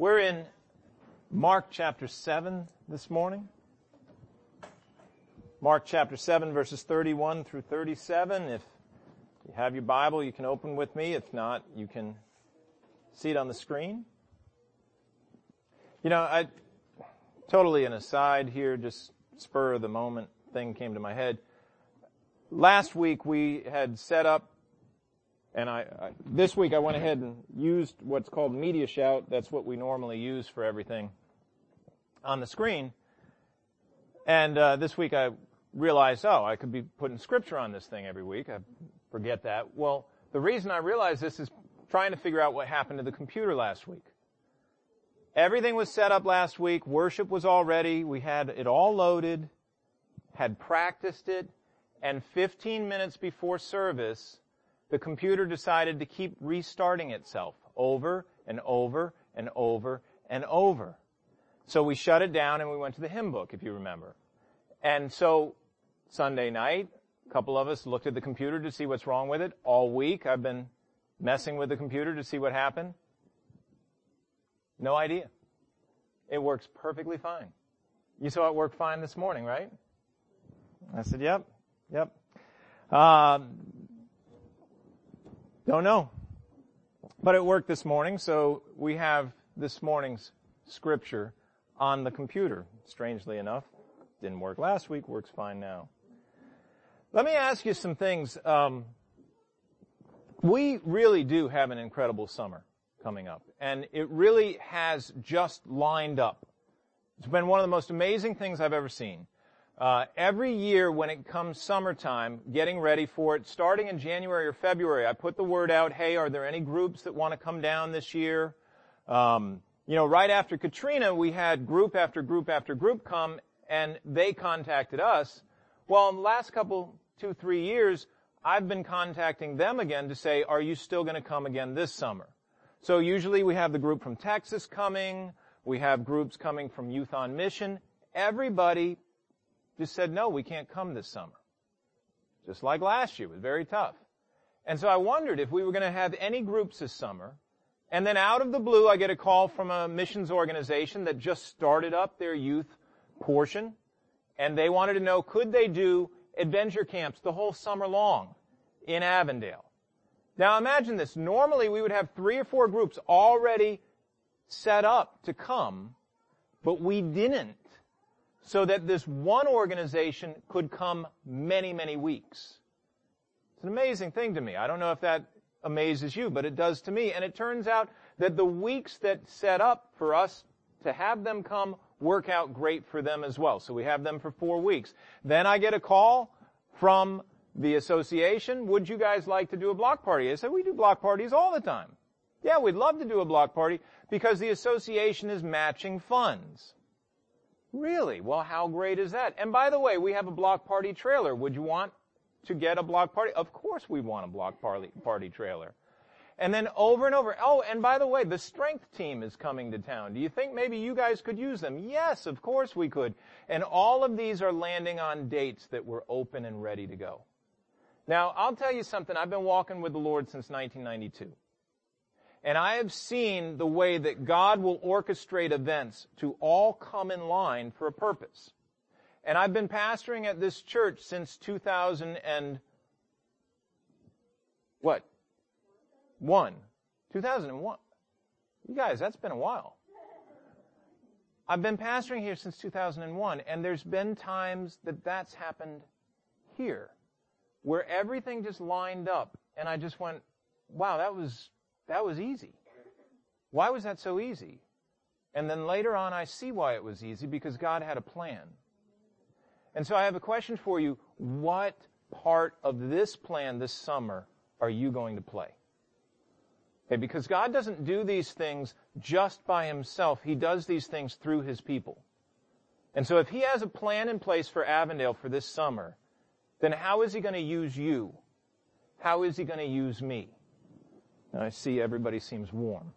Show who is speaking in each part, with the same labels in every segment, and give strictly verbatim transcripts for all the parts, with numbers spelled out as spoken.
Speaker 1: We're in Mark chapter seven this morning. Mark chapter seven, verses thirty-one through thirty-seven. If you have your Bible, you can open with me. If not, you can see it on the screen. You know, I totally an aside here, just spur of the moment thing came to my head. Last week we had set up, and I, I this week I went ahead and used what's called Media Shout. That's what we normally use for everything on the screen. And uh, this week I realized, oh, I could be putting scripture on this thing every week. I forget that. Well, the reason I realized this is trying to figure out what happened to the computer last week. Everything was set up last week. Worship was all ready. We had it all loaded, had practiced it, and fifteen minutes before service, the computer decided to keep restarting itself over and over and over and over. So we shut it down and we went to the hymn book, if you remember. And so Sunday night, a couple of us looked at the computer to see what's wrong with it. All week I've been messing with the computer to see what happened. No idea. It works perfectly fine. You saw it work fine this morning, right? I said, yep, yep. Um, don't know. But it worked this morning, so we have this morning's scripture on the computer. Strangely enough, didn't work last week, works fine now. Let me ask you some things. Um, we really do have an incredible summer coming up, and it really has just lined up. It's been one of the most amazing things I've ever seen. Uh, every year when it comes summertime, getting ready for it, starting in January or February, I put the word out, hey, are there any groups that want to come down this year? Um, you know, right after Katrina, we had group after group after group come, and they contacted us. Well, in the last couple, two, three years, I've been contacting them again to say, are you still going to come again this summer? So usually we have the group from Texas coming. We have groups coming from Youth on Mission. Everybody just said, no, we can't come this summer. Just like last year. It was very tough. And so I wondered if we were going to have any groups this summer. And then out of the blue, I get a call from a missions organization that just started up their youth portion. And they wanted to know, could they do adventure camps the whole summer long in Avondale? Now imagine this. Normally we would have three or four groups already set up to come, but we didn't, so that this one organization could come many, many weeks. It's an amazing thing to me. I don't know if that amazes you, but it does to me. And it turns out that the weeks that set up for us to have them come work out great for them as well. So we have them for four weeks. Then I get a call from the association, would you guys like to do a block party? I said, we do block parties all the time. Yeah, we'd love to do a block party because the association is matching funds. Really? Well, how great is that? And by the way, we have a block party trailer. Would you want to get a block party? Of course we want a block party, party trailer. And then over and over. Oh, and by the way, the strength team is coming to town. Do you think maybe you guys could use them? Yes, of course we could. And all of these are landing on dates that were open and ready to go. Now, I'll tell you something. I've been walking with the Lord since nineteen ninety-two. And I have seen the way that God will orchestrate events to all come in line for a purpose. And I've been pastoring at this church since two thousand and what? One. two thousand one. You guys, that's been a while. I've been pastoring here since two thousand one, and there's been times that that's happened here, where everything just lined up, and I just went, wow, that was that was easy. Why was that so easy? And then later on I see why it was easy, because God had a plan. And so I have a question for you. What part of this plan this summer are you going to play? Okay, because God doesn't do these things just by himself. He does these things through his people. And so if he has a plan in place for Avondale for this summer, then how is he going to use you? How is he going to use me? And I see everybody seems warm.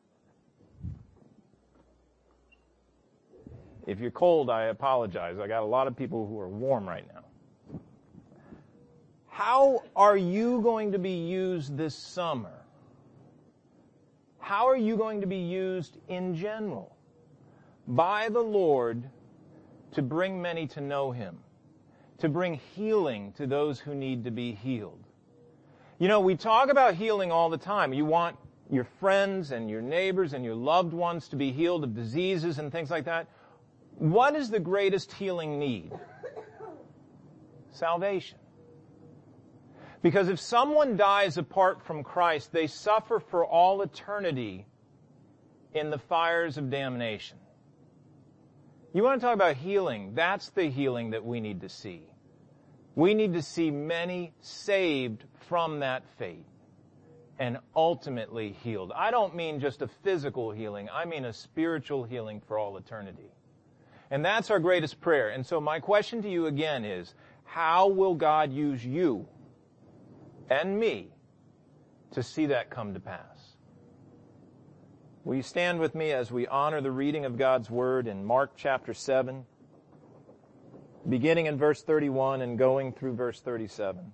Speaker 1: If you're cold, I apologize. I got a lot of people who are warm right now. How are you going to be used this summer? How are you going to be used in general by the Lord to bring many to know Him, to bring healing to those who need to be healed? You know, we talk about healing all the time. You want your friends and your neighbors and your loved ones to be healed of diseases and things like that. What is the greatest healing need? Salvation. Because if someone dies apart from Christ, they suffer for all eternity in the fires of damnation. You want to talk about healing? That's the healing that we need to see. We need to see many saved from that fate and ultimately healed. I don't mean just a physical healing. I mean a spiritual healing for all eternity. And that's our greatest prayer. And so my question to you again is, how will God use you and me to see that come to pass? Will you stand with me as we honor the reading of God's Word in Mark chapter seven, beginning in verse thirty-one and going through verse thirty-seven.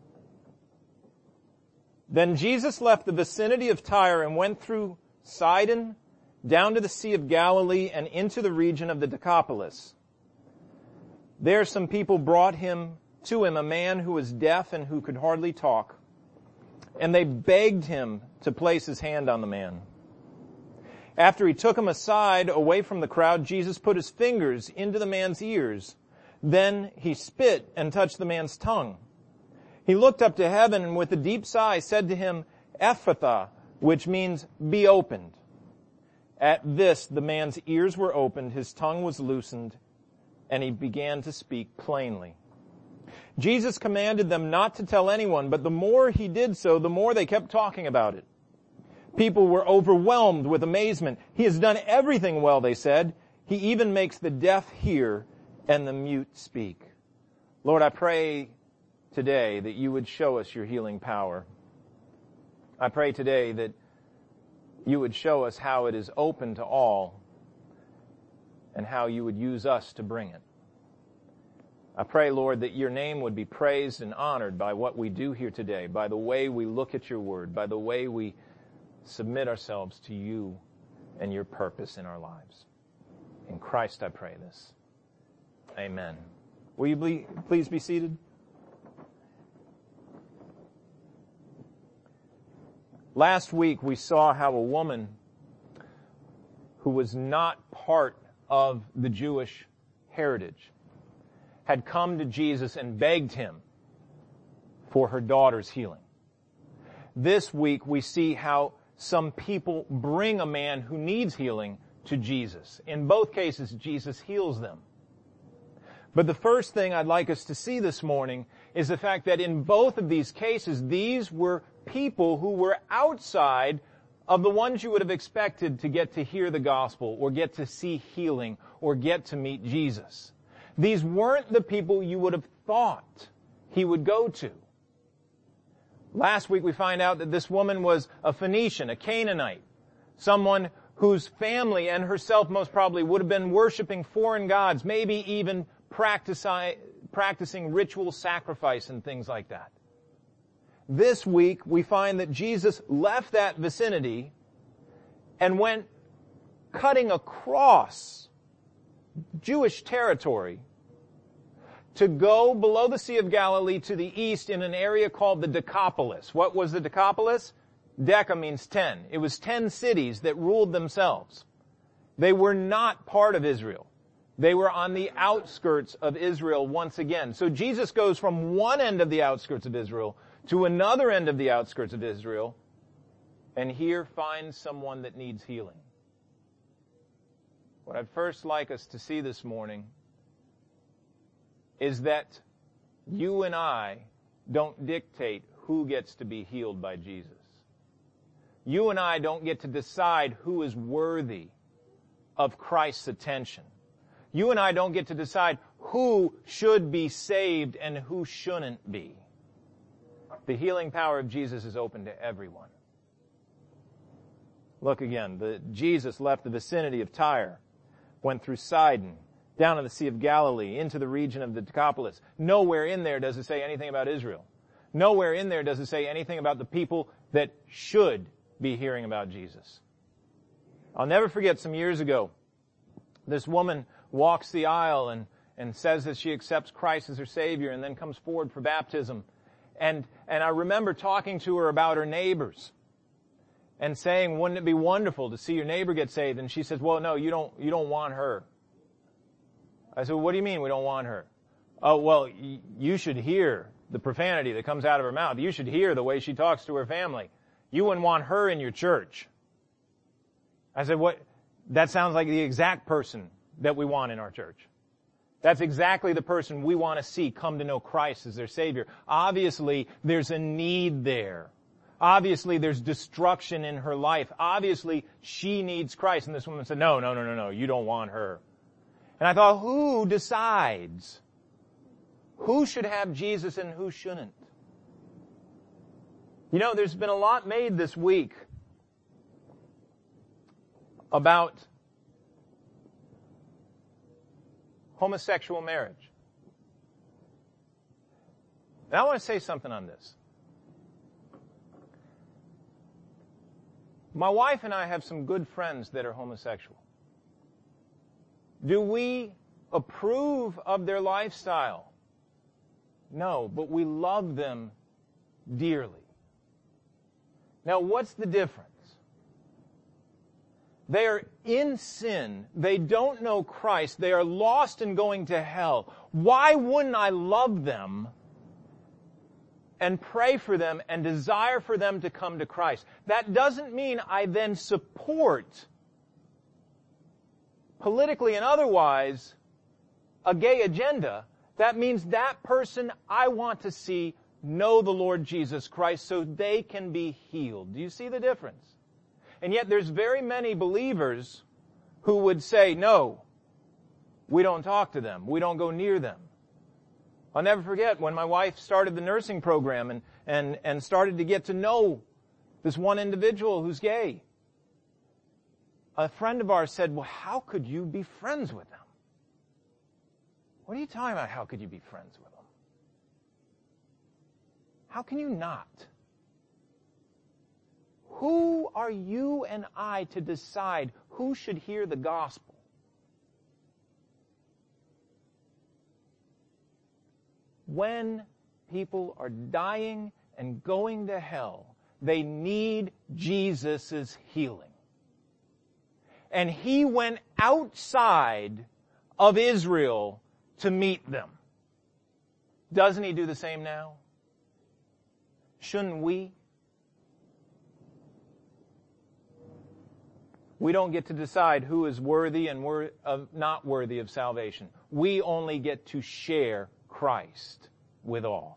Speaker 1: Then Jesus left the vicinity of Tyre and went through Sidon, down to the Sea of Galilee and into the region of the Decapolis. There some people brought him to him a man who was deaf and who could hardly talk, and they begged him to place his hand on the man. After he took him aside, away from the crowd, Jesus put his fingers into the man's ears. Then he spit and touched the man's tongue. He looked up to heaven and with a deep sigh said to him, Ephphatha, which means be opened. At this the man's ears were opened, his tongue was loosened, and he began to speak plainly. Jesus commanded them not to tell anyone, but the more he did so, the more they kept talking about it. People were overwhelmed with amazement. He has done everything well, they said. He even makes the deaf hear and the mute speak. Lord, I pray today that you would show us your healing power. I pray today that you would show us how it is open to all and how you would use us to bring it. I pray, Lord, that your name would be praised and honored by what we do here today, by the way we look at your word, by the way we submit ourselves to you and your purpose in our lives. In Christ I pray this. Amen. Will you be, please be seated? Last week we saw how a woman who was not part of the Jewish heritage had come to Jesus and begged him for her daughter's healing. This week we see how some people bring a man who needs healing to Jesus. In both cases, Jesus heals them. But the first thing I'd like us to see this morning is the fact that in both of these cases, these were people who were outside of the ones you would have expected to get to hear the gospel or get to see healing or get to meet Jesus. These weren't the people you would have thought he would go to. Last week we find out that this woman was a Phoenician, a Canaanite, someone whose family and herself most probably would have been worshiping foreign gods, maybe even practicing, practicing ritual sacrifice and things like that. This week we find that Jesus left that vicinity and went cutting across Jewish territory to go below the Sea of Galilee to the east in an area called the Decapolis. What was the Decapolis? Deca means ten. It was ten cities that ruled themselves. They were not part of Israel. They were on the outskirts of Israel once again. So Jesus goes from one end of the outskirts of Israel to another end of the outskirts of Israel, and here finds someone that needs healing. What I'd first like us to see this morning is that you and I don't dictate who gets to be healed by Jesus. You and I don't get to decide who is worthy of Christ's attention. You and I don't get to decide who should be saved and who shouldn't be. The healing power of Jesus is open to everyone. Look again. The, Jesus left the vicinity of Tyre, went through Sidon, down to the Sea of Galilee, into the region of the Decapolis. Nowhere in there does it say anything about Israel. Nowhere in there does it say anything about the people that should be hearing about Jesus. I'll never forget some years ago, this woman walks the aisle and, and says that she accepts Christ as her Savior and then comes forward for baptism. And, and I remember talking to her about her neighbors and saying, wouldn't it be wonderful to see your neighbor get saved? And she says, well, no, you don't, you don't want her. I said, well, what do you mean we don't want her? Oh, well, y- you should hear the profanity that comes out of her mouth. You should hear the way she talks to her family. You wouldn't want her in your church. I said, what? That sounds like the exact person that we want in our church. That's exactly the person we want to see come to know Christ as their Savior. Obviously, there's a need there. Obviously, there's destruction in her life. Obviously, she needs Christ. And this woman said, no, no, no, no, no, you don't want her. And I thought, who decides who should have Jesus and who shouldn't? You know, there's been a lot made this week about homosexual marriage. And I want to say something on this. My wife and I have some good friends that are homosexual. Do we approve of their lifestyle? No, but we love them dearly. Now, what's the difference? They are in sin. They don't know Christ. They are lost and going to hell. Why wouldn't I love them and pray for them and desire for them to come to Christ? That doesn't mean I then support, politically and otherwise, a gay agenda. That means that person I want to see know the Lord Jesus Christ so they can be healed. Do you see the difference? And yet there's very many believers who would say, no, we don't talk to them. We don't go near them. I'll never forget when my wife started the nursing program and, and, and started to get to know this one individual who's gay. A friend of ours said, well, how could you be friends with them? What are you talking about? How could you be friends with them? How can you not? Who are you and I to decide who should hear the gospel? When people are dying and going to hell, they need Jesus' healing. And He went outside of Israel to meet them. Doesn't He do the same now? Shouldn't we? We don't get to decide who is worthy and wor- of not worthy of salvation. We only get to share Christ with all.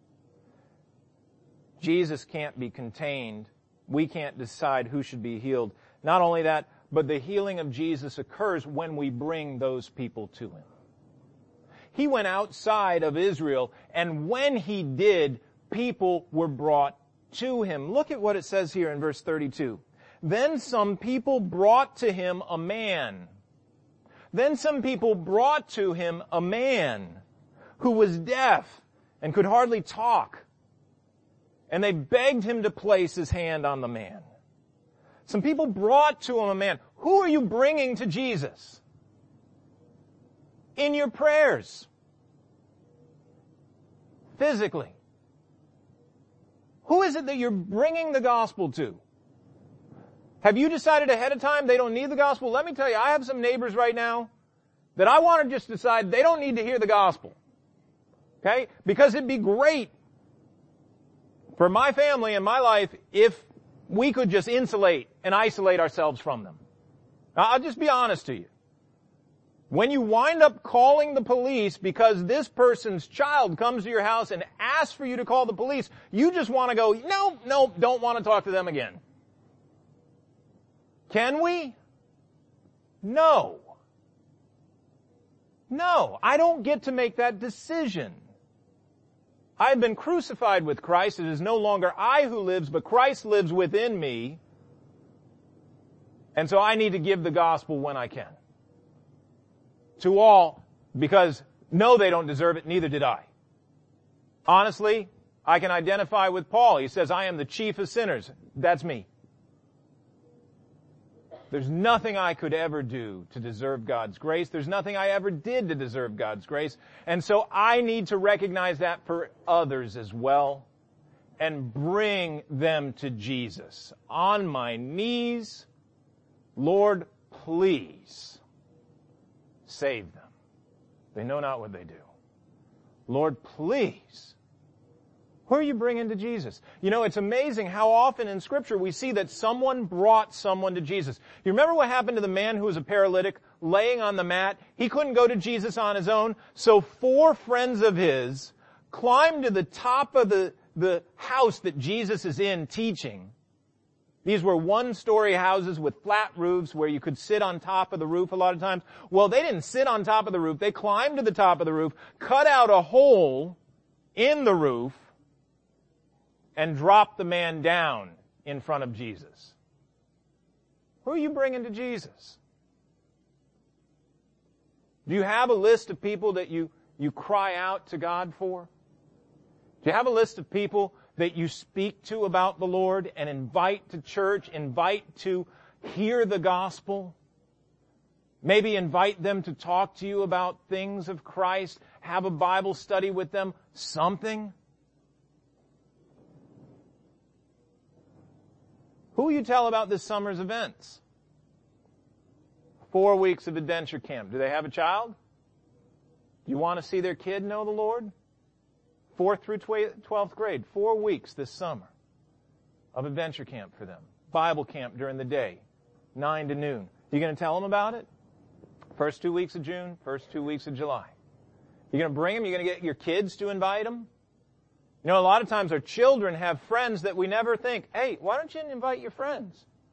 Speaker 1: Jesus can't be contained. We can't decide who should be healed. Not only that, but the healing of Jesus occurs when we bring those people to Him. He went outside of Israel, and when He did, people were brought to Him. Look at what it says here in verse thirty-two. Then some people brought to Him a man. Then some people brought to Him a man who was deaf and could hardly talk. And they begged Him to place His hand on the man. Some people brought to Him a man. Who are you bringing to Jesus? In your prayers. Physically. Who is it that you're bringing the gospel to? Have you decided ahead of time they don't need the gospel? Let me tell you, I have some neighbors right now that I want to just decide they don't need to hear the gospel. Okay? Because it'd be great for my family and my life if we could just insulate and isolate ourselves from them. Now, I'll just be honest to you. When you wind up calling the police because this person's child comes to your house and asks for you to call the police, you just want to go, no, no, don't want to talk to them again. Can we? No. No, I don't get to make that decision. I have been crucified with Christ. It is no longer I who lives, but Christ lives within me. And so I need to give the gospel when I can. To all, because no, they don't deserve it, neither did I. Honestly, I can identify with Paul. He says, I am the chief of sinners. That's me. There's nothing I could ever do to deserve God's grace. There's nothing I ever did to deserve God's grace. And so I need to recognize that for others as well and bring them to Jesus. On my knees, Lord, please save them. They know not what they do. Lord, please. Who are you bringing to Jesus? You know, it's amazing how often in Scripture we see that someone brought someone to Jesus. You remember what happened to the man who was a paralytic laying on the mat? He couldn't go to Jesus on his own, so four friends of his climbed to the top of the, the house that Jesus is in teaching. These were one-story houses with flat roofs where you could sit on top of the roof a lot of times. Well, they didn't sit on top of the roof. They climbed to the top of the roof, cut out a hole in the roof, and drop the man down in front of Jesus. Who are you bringing to Jesus? Do you have a list of people that you, you cry out to God for? Do you have a list of people that you speak to about the Lord and invite to church, invite to hear the gospel? Maybe invite them to talk to you about things of Christ, have a Bible study with them, something? Who will you tell about this summer's events? Four weeks of adventure camp. Do they have a child? Do you want to see their kid know the Lord? Fourth through twelfth grade. Four weeks this summer of adventure camp for them. Bible camp during the day, nine to noon. You going to tell them about it? First two weeks of June, first two weeks of July. You're going to bring them? You're going to get your kids to invite them? You know, a lot of times our children have friends that we never think, hey, why don't you invite your friends?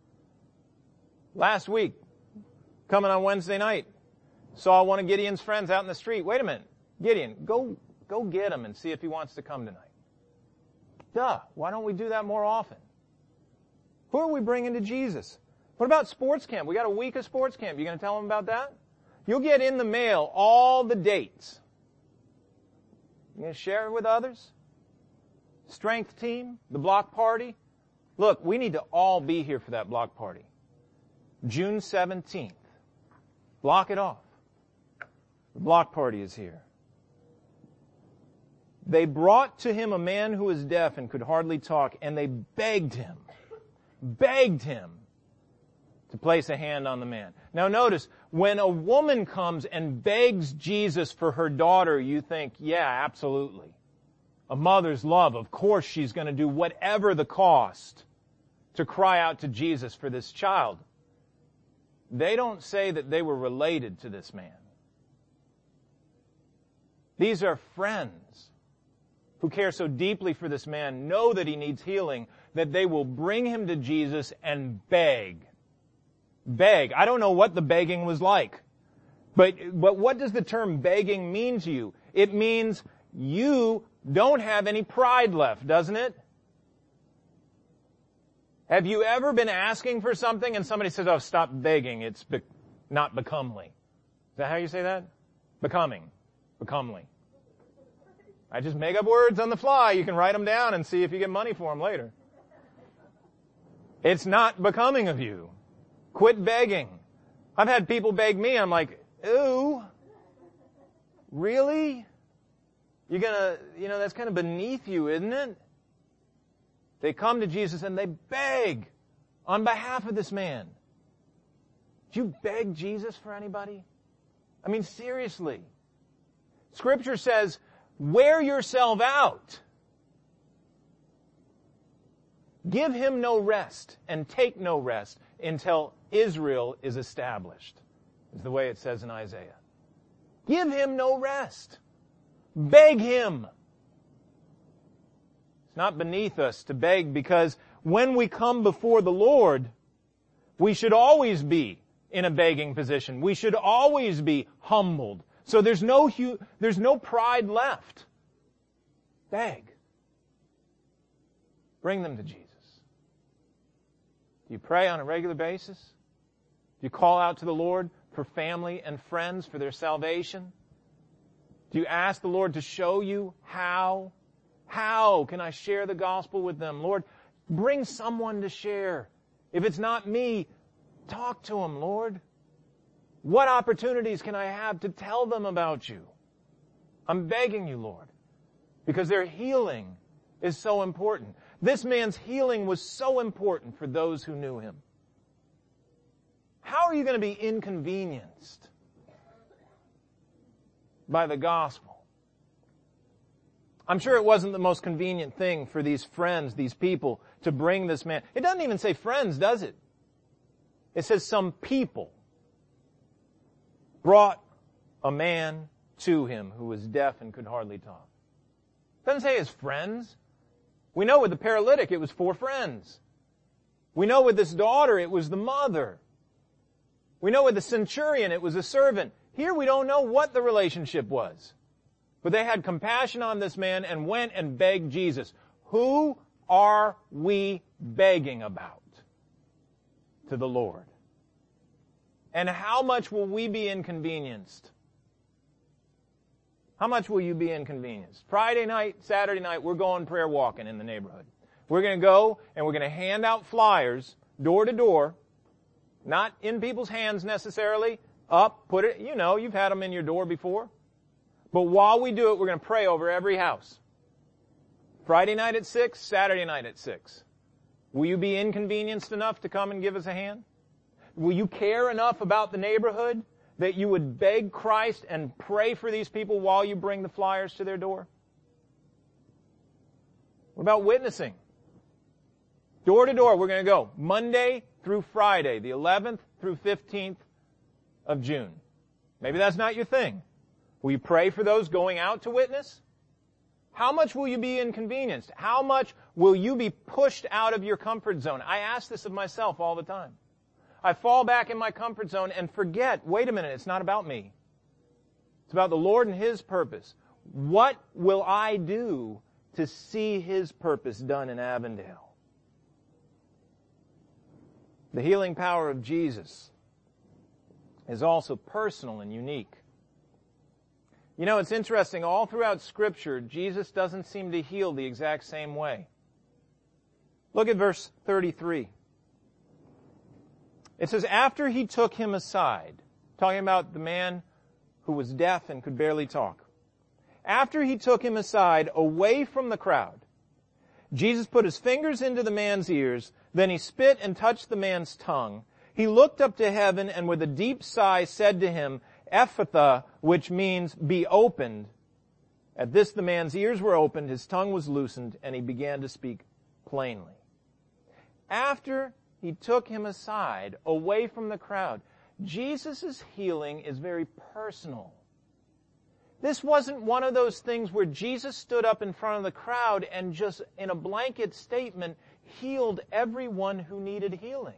Speaker 1: Last week, coming on Wednesday night, saw one of Gideon's friends out in the street. Wait a minute, Gideon, go, go get him and see if he wants to come tonight. Duh, why don't we do that more often? Who are we bringing to Jesus? What about sports camp? We got a week of sports camp. You going to tell them about that? You'll get in the mail all the dates. You going to share it with others? Strength team, the block party. Look, we need to all be here for that block party. June seventeenth. Block it off. The block party is here. They brought to him a man who was deaf and could hardly talk, and they begged him, begged him to place a hand on the man. Now notice, when a woman comes and begs Jesus for her daughter, you think, yeah, absolutely. A mother's love, of course she's going to do whatever the cost to cry out to Jesus for this child. They don't say that they were related to this man. These are friends who care so deeply for this man, know that he needs healing, that they will bring him to Jesus and beg. Beg. I don't know what the begging was like. But, but what does the term begging mean to you? It means you don't have any pride left, doesn't it? Have you ever been asking for something and somebody says, oh, stop begging, it's be- not becomely? Is that how you say that? Becoming. Becomely. I just make up words on the fly. You can write them down and see if you get money for them later. It's not becoming of you. Quit begging. I've had people beg me. I'm like, ooh, really? You're gonna, you know, that's kind of beneath you, isn't it? They come to Jesus and they beg on behalf of this man. Do you beg Jesus for anybody? I mean, seriously. Scripture says, wear yourself out. Give him no rest and take no rest until Israel is established, is the way it says in Isaiah. Give him no rest. Beg him. It's not beneath us to beg, because when we come before the Lord, we should always be in a begging position. We should always be humbled. So there's no hu- there's no pride left. Beg. Bring them to Jesus. Do you pray on a regular basis? Do you call out to the Lord for family and friends for their salvation? Do you ask the Lord to show you how? How can I share the gospel with them? Lord, bring someone to share. If it's not me, Talk to them, Lord. What opportunities can I have to tell them about you? I'm begging you, Lord, because their healing is so important. This man's healing was so important for those who knew him. How are you going to be inconvenienced by the gospel? I'm sure it wasn't the most convenient thing for these friends, these people, to bring this man. It doesn't even say friends, does it? It says some people brought a man to him who was deaf and could hardly talk. It doesn't say his friends. We know with the paralytic it was four friends. We know with this daughter it was the mother. We know with the centurion it was a servant. Here we don't know what the relationship was. But they had compassion on this man and went and begged Jesus. Who are we begging about to the Lord? And how much will we be inconvenienced? How much will you be inconvenienced? Friday night, Saturday night, we're going prayer walking in the neighborhood. We're going to go and we're going to hand out flyers door to door, not in people's hands necessarily, up, put it, you know, you've had them in your door before. But while we do it, we're going to pray over every house. Friday night at six, Saturday night at six. Will you be inconvenienced enough to come and give us a hand? Will you care enough about the neighborhood that you would beg Christ and pray for these people while you bring the flyers to their door? What about witnessing? Door to door, we're going to go Monday through Friday, the eleventh through fifteenth of June. Maybe that's not your thing. Will you pray for those going out to witness? How much will you be inconvenienced? How much will you be pushed out of your comfort zone? I ask this of myself all the time. I fall back in my comfort zone and forget, wait a minute, it's not about me. It's about the Lord and His purpose. What will I do to see His purpose done in Avondale? The healing power of Jesus is also personal and unique. You know, it's interesting, all throughout Scripture, Jesus doesn't seem to heal the exact same way. Look at verse thirty-three. It says, after he took him aside, talking about the man who was deaf and could barely talk. After he took him aside, away from the crowd, Jesus put his fingers into the man's ears, then he spit and touched the man's tongue. He looked up to heaven and with a deep sigh said to him, Ephphatha, which means be opened. At this the man's ears were opened, his tongue was loosened, and he began to speak plainly. After he took him aside, away from the crowd, Jesus' healing is very personal. This wasn't one of those things where Jesus stood up in front of the crowd and just in a blanket statement healed everyone who needed healing.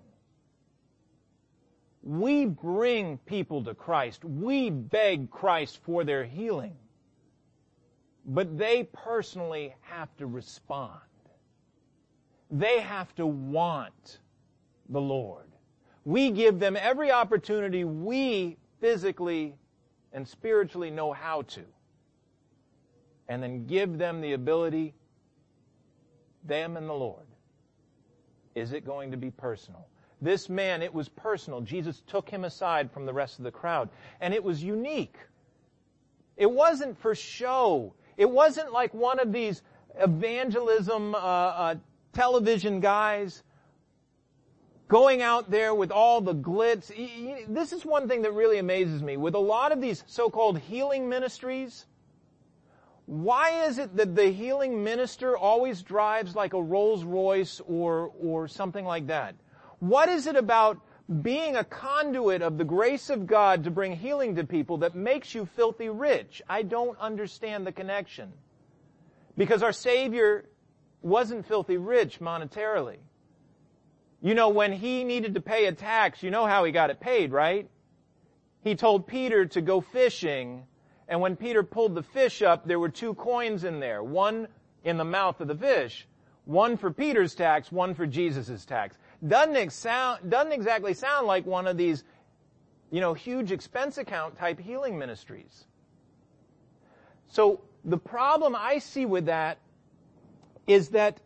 Speaker 1: We bring people to Christ. We beg Christ for their healing. But they personally have to respond. They have to want the Lord. We give them every opportunity we physically and spiritually know how to. And then give them the ability, them and the Lord. Is it going to be personal? This man, it was personal. Jesus took him aside from the rest of the crowd. And it was unique. It wasn't for show. It wasn't like one of these evangelism uh, uh, television guys going out there with all the glitz. This is one thing that really amazes me. With a lot of these so-called healing ministries, why is it that the healing minister always drives like a Rolls Royce or, or something like that? What is it about being a conduit of the grace of God to bring healing to people that makes you filthy rich? I don't understand the connection. Because our Savior wasn't filthy rich monetarily. You know, when he needed to pay a tax, you know how he got it paid, right? He told Peter to go fishing, and when Peter pulled the fish up, there were two coins in there. One in the mouth of the fish. One for Peter's tax, one for Jesus' tax. Doesn't, ex- sound, doesn't exactly sound like one of these, you know, huge expense account type healing ministries. So the problem I see with that is that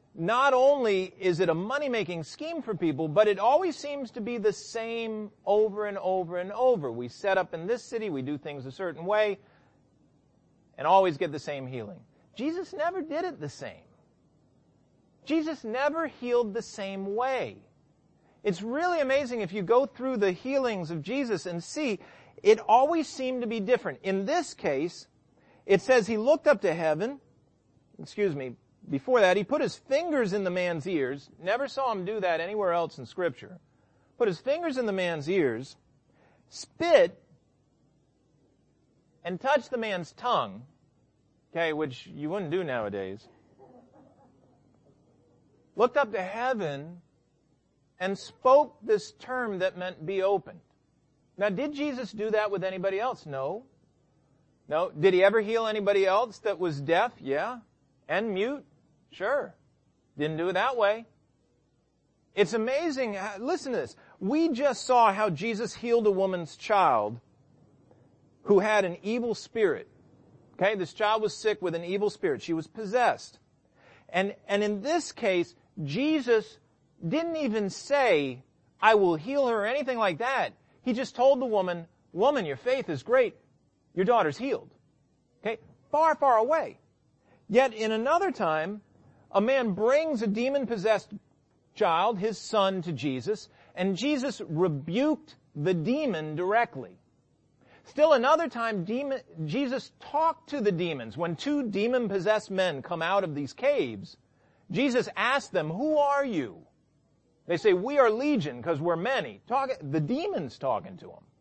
Speaker 1: not only is it a money-making scheme for people, but it always seems to be the same over and over and over. We set up in this city, we do things a certain way, and always get the same healing. Jesus never did it the same. Jesus never healed the same way. It's really amazing if you go through the healings of Jesus and see, it always seemed to be different. In this case, it says he looked up to heaven, excuse me, before that, he put his fingers in the man's ears. Never saw him do that anywhere else in Scripture. Put his fingers in the man's ears, spit, and touched the man's tongue, okay, which you wouldn't do nowadays. Looked up to heaven and spoke this term that meant be opened. Now, did Jesus do that with anybody else? No. No. Did he ever heal anybody else that was deaf? Yeah. And mute? Sure. Didn't do it that way. It's amazing. Listen to this. We just saw how Jesus healed a woman's child who had an evil spirit. Okay, this child was sick with an evil spirit. She was possessed. And, and in this case, Jesus didn't even say, I will heal her or anything like that. He just told the woman, woman, your faith is great. Your daughter's healed. Okay, far, far away. Yet in another time, a man brings a demon-possessed child, his son, to Jesus, and Jesus rebuked the demon directly. Still another time, demon, Jesus talked to the demons. When two demon-possessed men come out of these caves, Jesus asked them, who are you? They say, we are legion because we're many. Talk, the demon's talking to them.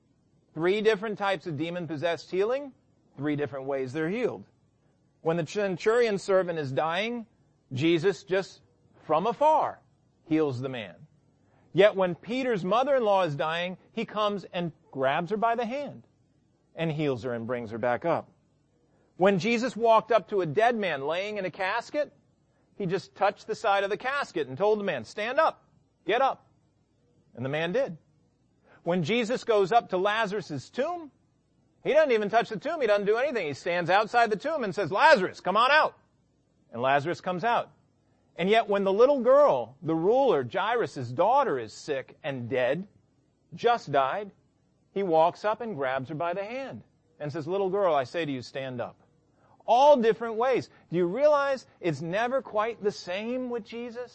Speaker 1: Three different types of demon-possessed healing, three different ways they're healed. When the centurion servant is dying, Jesus just from afar heals the man. Yet when Peter's mother-in-law is dying, he comes and grabs her by the hand and heals her and brings her back up. When Jesus walked up to a dead man laying in a casket, he just touched the side of the casket and told the man, stand up, get up. And the man did. When Jesus goes up to Lazarus' tomb, he doesn't even touch the tomb. He doesn't do anything. He stands outside the tomb and says, Lazarus, come on out. And Lazarus comes out. And yet when the little girl, the ruler, Jairus' daughter, is sick and dead, just died, he walks up and grabs her by the hand and says, little girl, I say to you, stand up. All different ways. Do you realize it's never quite the same with Jesus?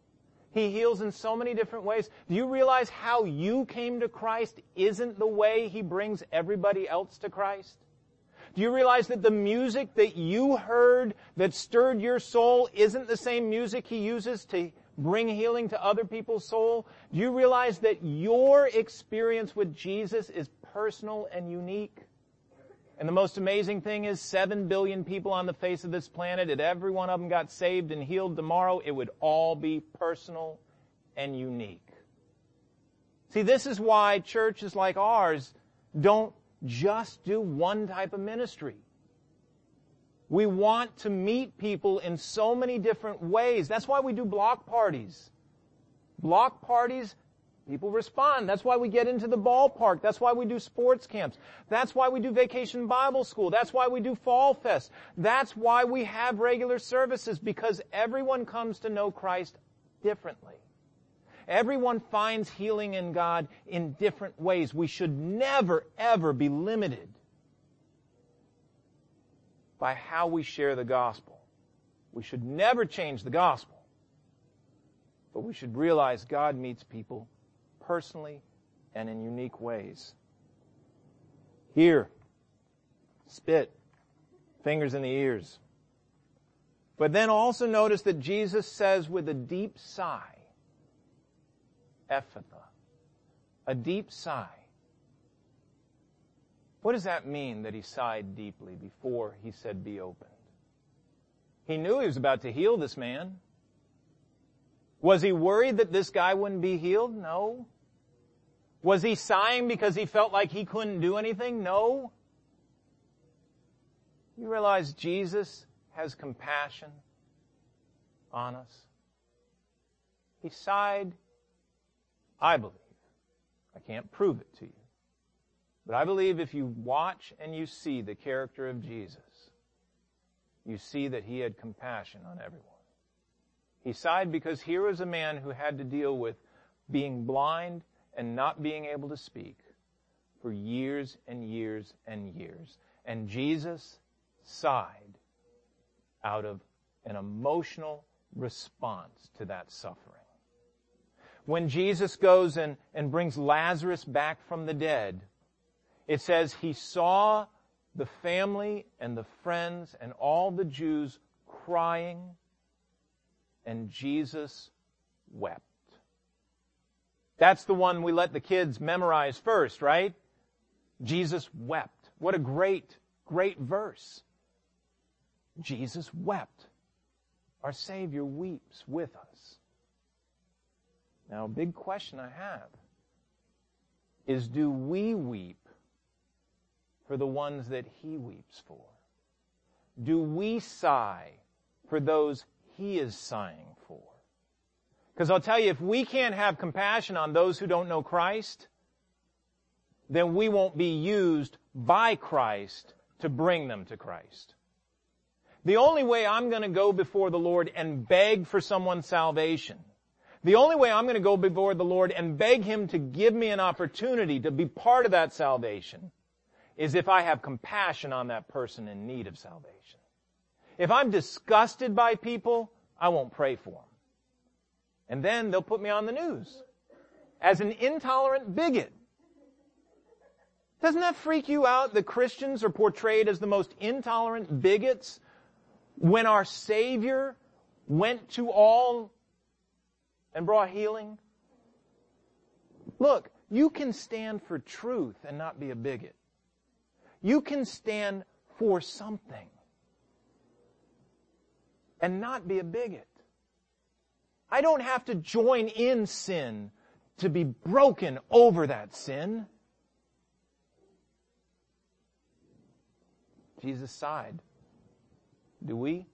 Speaker 1: He heals in so many different ways. Do you realize how you came to Christ isn't the way he brings everybody else to Christ? Do you realize that the music that you heard that stirred your soul isn't the same music he uses to bring healing to other people's soul? Do you realize that your experience with Jesus is personal and unique? And the most amazing thing is seven billion people on the face of this planet, if every one of them got saved and healed tomorrow, it would all be personal and unique. See, this is why churches like ours don't just do one type of ministry. We want to meet people in so many different ways. That's why we do block parties. Block parties, people respond. That's why we get into the ballpark. That's why we do sports camps. That's why we do Vacation Bible School. That's why we do Fall Fest. That's why we have regular services, because everyone comes to know Christ differently. Everyone finds healing in God in different ways. We should never, ever be limited by how we share the gospel. We should never change the gospel. But we should realize God meets people personally and in unique ways. Here, spit, fingers in the ears. But then also notice that Jesus says with a deep sigh, Ephphatha, a deep sigh. What does that mean that he sighed deeply before he said be opened? He knew he was about to heal this man. Was he worried that this guy wouldn't be healed? No. Was he sighing because he felt like he couldn't do anything? No. You realize Jesus has compassion on us. He sighed, I believe. I can't prove it to you. But I believe if you watch and you see the character of Jesus, you see that he had compassion on everyone. He sighed because here was a man who had to deal with being blind and not being able to speak for years and years and years. And Jesus sighed out of an emotional response to that suffering. When Jesus goes and, and brings Lazarus back from the dead, it says he saw the family and the friends and all the Jews crying, and Jesus wept. That's the one we let the kids memorize first, right? Jesus wept. What a great, great verse. Jesus wept. Our Savior weeps with us. Now, a big question I have is, do we weep for the ones that He weeps for? Do we sigh for those He is sighing for? Because I'll tell you, if we can't have compassion on those who don't know Christ, then we won't be used by Christ to bring them to Christ. The only way I'm going to go before the Lord and beg for someone's salvation, the only way I'm going to go before the Lord and beg Him to give me an opportunity to be part of that salvation, is if I have compassion on that person in need of salvation. If I'm disgusted by people, I won't pray for them. And then they'll put me on the news as an intolerant bigot. Doesn't that freak you out that Christians are portrayed as the most intolerant bigots when our Savior went to all and brought healing? Look, you can stand for truth and not be a bigot. You can stand for something and not be a bigot. I don't have to join in sin to be broken over that sin. Jesus sighed. Do we?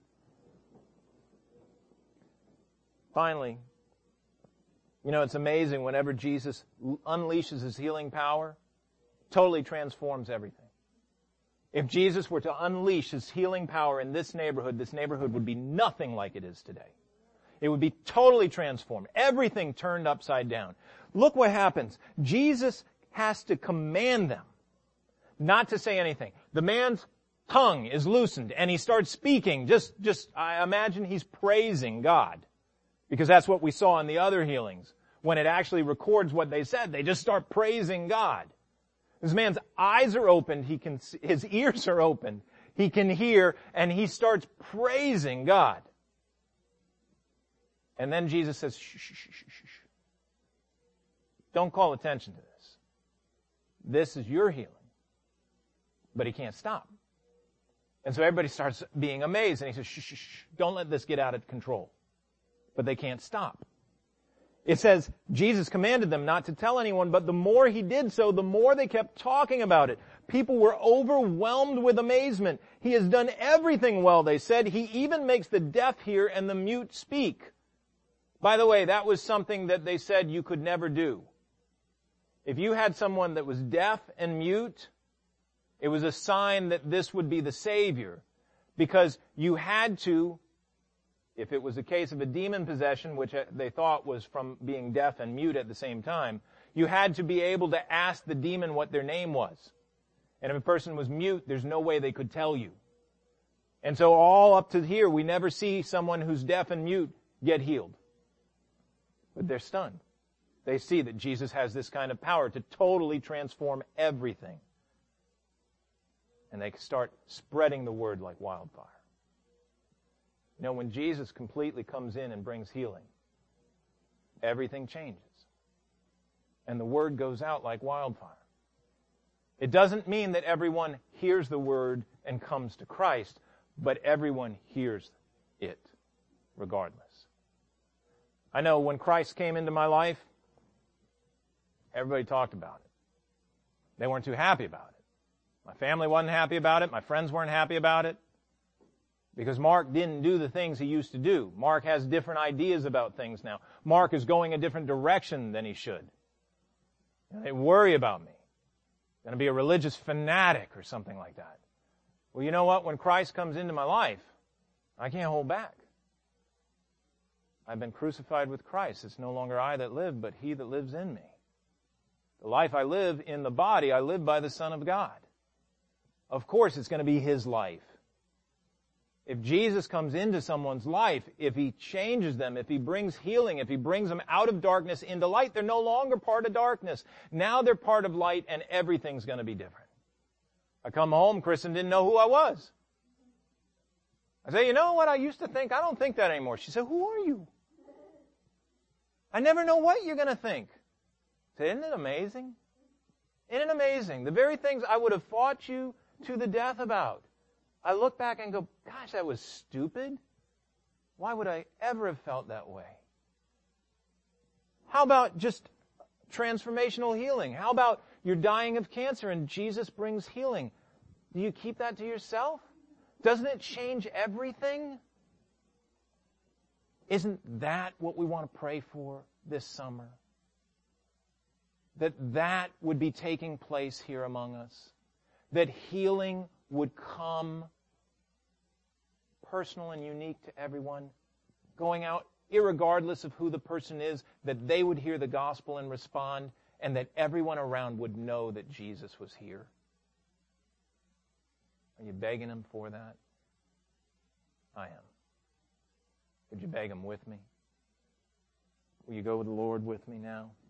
Speaker 1: Finally, you know, it's amazing whenever Jesus unleashes His healing power, totally transforms everything. If Jesus were to unleash His healing power in this neighborhood, this neighborhood would be nothing like it is today. It would be totally transformed. Everything turned upside down. Look what happens. Jesus has to command them not to say anything. The man's tongue is loosened and he starts speaking. Just, just, I imagine he's praising God, because that's what we saw in the other healings. When it actually records what they said, they just start praising God. This man's eyes are opened. He can, his ears are opened. He can hear, and he starts praising God. And then Jesus says, shh, shh, shh, shh, shh. Don't call attention to this. This is your healing. But he can't stop. And so everybody starts being amazed, and he says, shh, shh, shh, don't let this get out of control. But they can't stop. It says, Jesus commanded them not to tell anyone, but the more he did so, the more they kept talking about it. People were overwhelmed with amazement. He has done everything well, they said. He even makes the deaf hear and the mute speak. By the way, that was something that they said you could never do. If you had someone that was deaf and mute, it was a sign that this would be the Savior, because you had to, if it was a case of a demon possession, which they thought was from being deaf and mute at the same time, you had to be able to ask the demon what their name was. And if a person was mute, there's no way they could tell you. And so all up to here, we never see someone who's deaf and mute get healed. But they're stunned. They see that Jesus has this kind of power to totally transform everything. And they start spreading the word like wildfire. You know, when Jesus completely comes in and brings healing, everything changes. And the word goes out like wildfire. It doesn't mean that everyone hears the word and comes to Christ, but everyone hears it regardless. I know when Christ came into my life, everybody talked about it. They weren't too happy about it. My family wasn't happy about it. My friends weren't happy about it. Because Mark didn't do the things he used to do. Mark has different ideas about things now. Mark is going a different direction than he should. And they worry about me. Going to be a religious fanatic or something like that. Well, you know what? When Christ comes into my life, I can't hold back. I've been crucified with Christ. It's no longer I that live, but he that lives in me. The life I live in the body, I live by the Son of God. Of course, it's going to be his life. If Jesus comes into someone's life, if he changes them, if he brings healing, if he brings them out of darkness into light, they're no longer part of darkness. Now they're part of light, and everything's going to be different. I come home, Kristen didn't know who I was. I say, you know what I used to think? I don't think that anymore. She said, who are you? I never know what you're going to think. I said, isn't it amazing? Isn't it amazing? The very things I would have fought you to the death about. I look back and go, gosh, that was stupid. Why would I ever have felt that way? How about just transformational healing? How about you're dying of cancer and Jesus brings healing? Do you keep that to yourself? Doesn't it change everything? Isn't that what we want to pray for this summer? That that would be taking place here among us. That healing would come personal and unique to everyone, going out irregardless of who the person is, that they would hear the gospel and respond, and that everyone around would know that Jesus was here. Are you begging him for that? I am. Would you beg him with me? Will you go with the Lord with me now?